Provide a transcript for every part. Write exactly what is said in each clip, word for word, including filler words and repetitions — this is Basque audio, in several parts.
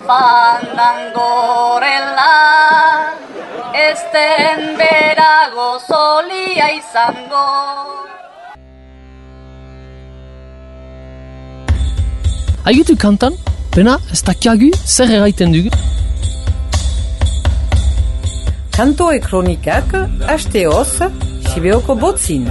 fandangorela, esten berago solia izango. Haigitu kantan, bena ez dakiagu zer erraiten dugu. Kantoe kronikak, hasteoz, Sibeoko botzin.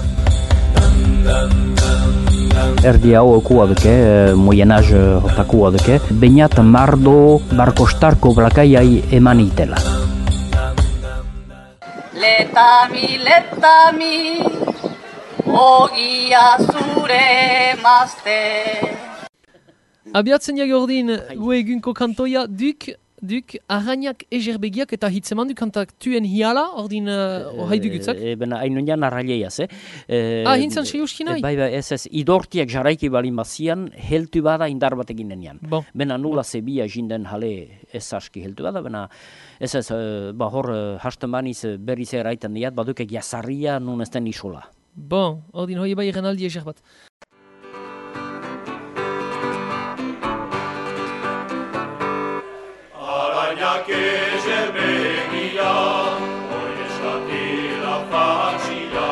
Erdi hau okua duke, moyenaz hortakua duke, bainat mardo barkostarko blakaiai eman itela. Letami, letami, ogia zure mazte. Abiatzen jago ordin, gu egunko kantoia duk, duk, arrainak egerbegiak eta hitzeman du kantaktuen hiala, ordin horrai dugutzak? E, bena, hain nunian arraileiaz, eh? E, ah, hintzan sei uskinai? Bai, bai, ez ez, idortiak jaraiki balin bazian, heltu bada indar bat egin denean. Bon. Bena nula zebia jinden jale ez aski heltu bada, bena ez ez, ba hor, hasten baniz berriz erraiten diat, baduk egiazarria nun ez den isola. Bon, ordin hoi bai renaldi eger bat. Arainak egerbegia, oieskatila fatxia.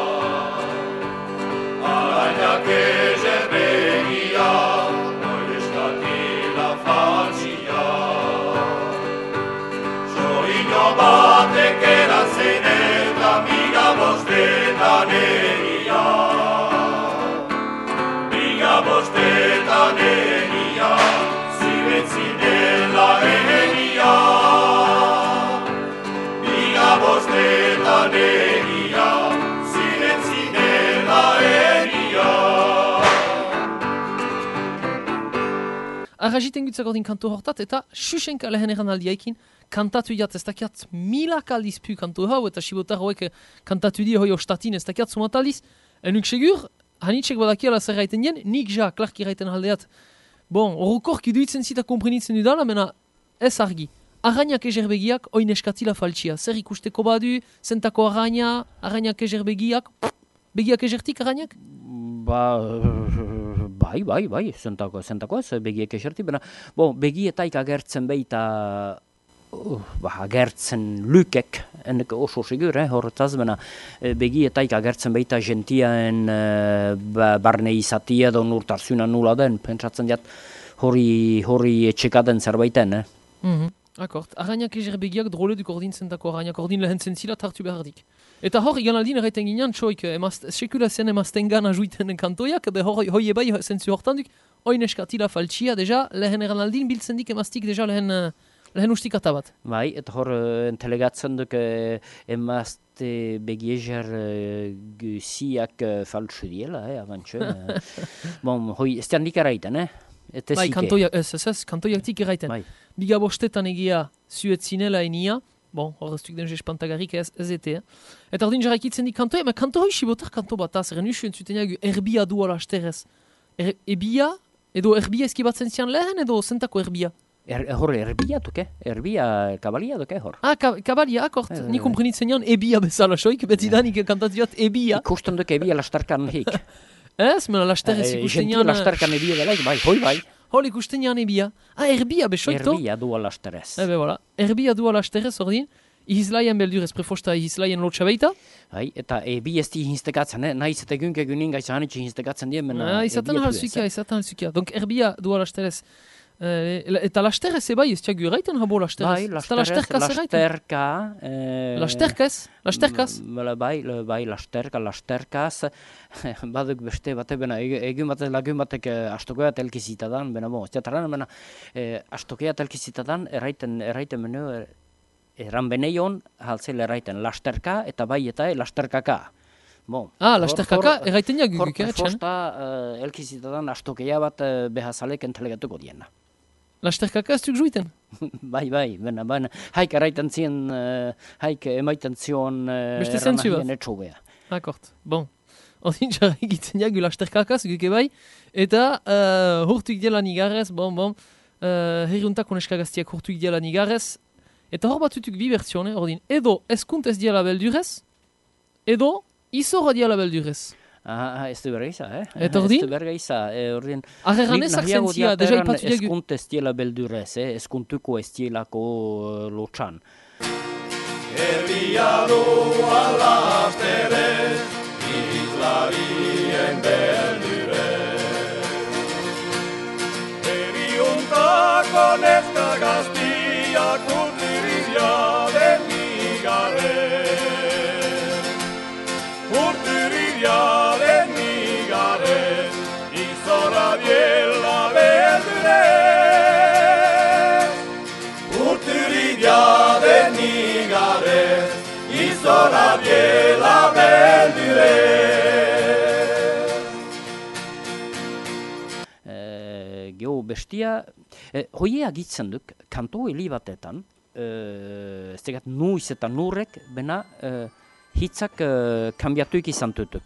Arainak egerbegia, oieskatila fatxia. Soino batek eratzen eta miga bostetan egia. Miga bostetan egia, zibetzinela egia. Miga bostetan egia, zibetzinela egia. Arrajiten gutzak ordin kanto hortat eta xuxenka lehen eran aldiaikin kantatu jat ez dakiat milak aldiz pu kanto hau eta sibotar hoek kantatu di hoi ostatin ez dakiat sumat aldiz. Enuk segur, hanitxek badakiala zer gaiten jen, nik ja klarki gaiten aldeat. Bon, horukor kiduitzen zita komprenitzen dudala, mena ez argi. Arrainak egerbegiak, oin eskatila faltxia. Zer ikusteko badu, zentako arraina, arrainak egerbegiak, begiak egertik arrainak? Ba, bai, bai, bai, zentako, zentako ez, begiek eserti, bena, bon, begietaik agertzen beita, uh, ba, agertzen lukek, ennek oso segur, eh, horretaz, bena, begietaik agertzen beita gentiaen uh, ba, barne izatia edo nurtarzuna nula den, pentsatzen jat, hori, hori etxekaden zerbaiten, eh? Mhm. Akort, arrainak egerbegiak drole duk ordin zentako arrainak ordin lehen zentzila tartu behardik. Eta hor, igan aldin erraiten ginean, txoik, sekula zen emazten gana juiten kantoiak, be hor, hoi ebai zentzu hortan duk, oin eskatila faltxia, deja, lehen eran aldin biltzen dik emaztik, deja, lehen, lehen ustik atabat. Bai, eta hor, entelegatzen duk emazte begieger guziak faltsu diela, eh, abantxo. Bon, hoi, ez dian dik erraiten, eh? Bai, kantoiak, ez, ez, ez, kantoiak tik erraiten. Bai. Biga bostetan egia zuet zinela enia, bon, hor ez duk den espantagarrik ez, ez ete, eh? Eta ordin jarraikitzen dik kantoia, ma kanto hoi sibotar kanto bat, az, eren usu entzuten jagu erbia duala asterez. Er, ebia, edo erbia eskibatzen zian lehen, edo zentako erbia? Er, hor, erbia duke, erbia kabalia duke hor. Ah, ka, kabalia, akort, Eh, ni komprenitzen jan ebia bezala soik, beti danik kantatiat ebia. Ikusten duke ebia lastarkan hik. Ez, mena lasterez ikusten Gentil jan... lastarkan ebia delaik, bai, hoi bai. Hol ikusten jan ebia. Ah, erbia besoito? Erbia dua lasterez. Ebe, voilà. Erbia dua lasterez ordin, ihizlaien beldurez prefosta ihizlaien lotxa beita. Bai, eta ebi ez di hinstekatzen, eh? Nahiz eta egunke egunin gaiza hanitxe hinstekatzen dien, mena Ah, izaten ebia halzukia, izaten halzukia. Donc erbia dua lasterez. Eh, eta lasterez ebai, ez tiagu eraiten habo lasterez. Bai, lasterez, lasterka... Eh, lasterkaz, lasterkaz. Bala, bai, le, bai, lasterka, lasterkaz. Baduk beste bate, bena, egun batek, lagun batek eh, astokoa telkizitadan, bena, bo, ez diataran, bena, eh, astokoa telkizitadan, erraiten, erraiten menu, er, erran beneion, haltzel erraiten lasterka, eta bai eta e, lasterkaka. Bon, ah, lasterkaka, erraiten ja hor guguk, eh, txan. prefosta uh, elkizitadan astokeia bat uh, behazalek entelegatuko diena. Lasterkaka ez duk juiten? bai, bai, bena, bena, haik erraiten zien, uh, haik emaiten zion uh, Beste zentzu bat? etxobea. Akort, bon. Ordin jarra egitzen jagu lasterkakaz, guke bai, eta uh, hurtuik dela nigarrez, bon, bon, uh, herriuntako neskagaztiak hurtuik dela nigarrez, eta hor batutuk bi bertsione, ordin, edo eskunt ez diala beldurez, edo izorra diala beldurez. Ah, ez du berga iza, eh? Eta ordin? Ez du berga iza, eh, ordin... Agerran ezak zentzia, deja ipatu diagu. Eskunt ez diela beldurez, eh? Eskuntuko ez dielako uh, lotxan. Herria doa lasterez, Hitlarien beldurez. Herriuntako neska gaztiak urtiriria den igarez. Urtiriria den igarez, izora diela beldurez. Urtiriria den igarez, izora diela beldurez. Eh, geho bestia, eh, hoie agitzen duk, kanto heli batetan, eh, ez tegat nuiz eta nurrek, bena eh, hitzak eh, kambiatuik izan tutuk.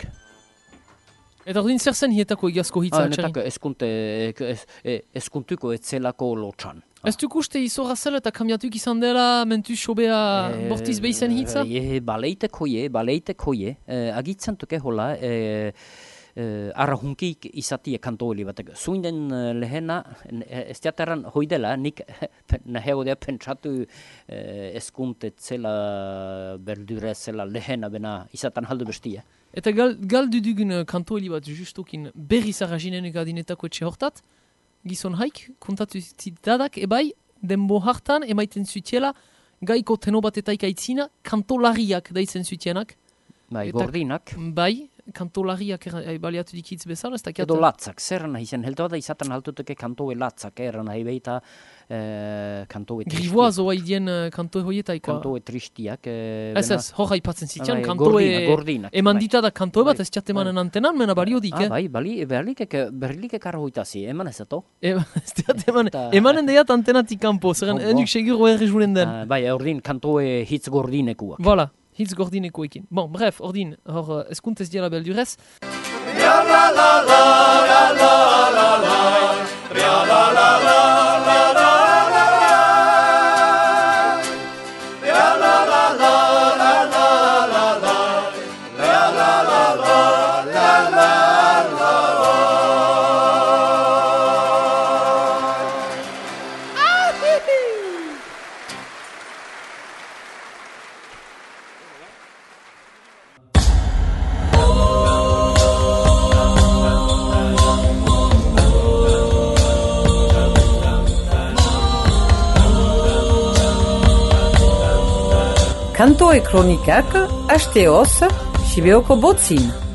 Eta ordin zer zen hietako egiazko hitza Ah, atxerin? netako eskunte, ez, eh, eskuntuko etzelako lotxan. Ez duk uste izorra zela eta kambiatuik izan dela mentu sobea bortiz behizen hitza? E, baleitek hoie, baleitek hoie, eh, agitzen tuke hola, eh, eh, arrahunkik izatie kanto heli batek. Zuinden eh, lehena, eh, ez teateran hoidela, nik nahego dea pentsatu eh, eskunte zela berdure zela lehena bena izatan haldu bestia. Eta gal, galdu dugun kanto heli bat justokin berri zara jinenek adinetako etxe hortat, gizon haik, kontatu zitadak, ebai, denbo hartan, emaiten zutiela, gaiko teno batetaik aitzina, kantolariak daitzen zutienak. Bai, Eta- gordinak. Bai, kantolariak er, baliatu dikitz bezala, ez dakiat. Edo latzak, zer nahi zen, heldu da izaten haltutuke kantoe latzak, erran nahi beita eh, kantoe Grivoa tristiak. zoa idien uh, kantoe hoietaikoa. Kantoe tristiak. Eh, Ez bena- ez, hor haipatzen zitean, Bai, kantoe... gordinak, gordinak, Eman bai. dita da kantoe bat, Bai, ez txatemanen bai. antenan, mena baliodik, Ah, eh? bai, bali, berlikek, berlikek arroitazi, eman ez eto? E, ez diat eman, Eta- emanen deiat antenatik kanpo, zeren Oh, bo. enuk segur erri juren den. Ah, bai, ordin kantoe hitz gordinekuak. Voilà, hitz gordinekoekin. Bon, bref, ordin, hor uh, eskuntez diela beldurez. Kantoe kronikak, asteoz, Sibeoko botzin.